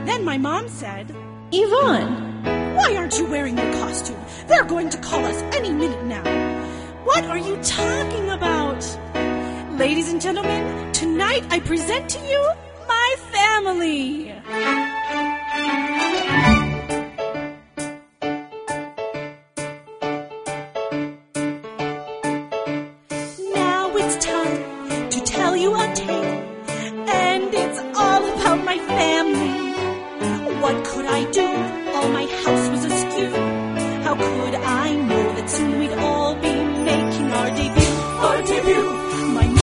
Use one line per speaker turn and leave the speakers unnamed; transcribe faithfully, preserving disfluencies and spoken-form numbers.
Then my mom said,
Yvonne!
Why aren't you wearing your costume? They're going to call us any minute now. What are you talking about? Ladies and gentlemen, tonight I present to you my family.